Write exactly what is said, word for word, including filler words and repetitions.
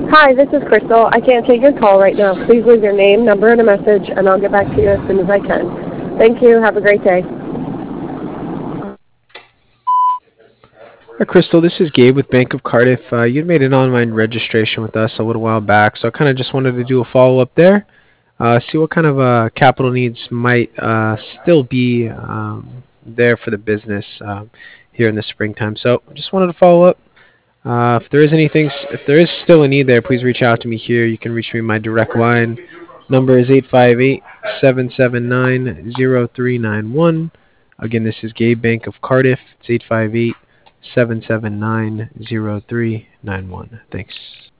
Hi, this is Crystal. I can't take your call right now. Please leave your name, number, and a message, and I'll get back to you as soon as I can. Thank you. Have a great day. Hi, Crystal. This is Gabe with Bank of Cardiff. Uh, you'd made an online registration with us a little while back, so I kind of just wanted to do a follow up there, uh, see what kind of uh, capital needs might uh, still be um, there for the business um, here in the springtime. So just wanted to follow up. Uh, if there is anything, if there is still a need there, please reach out to me here. You can reach me my direct line. Number is eight five eight, seven seven nine, zero three nine one. Again, this is Gabe Bank of Cardiff. It's eight five eight, seven seven nine, zero three nine one. Thanks.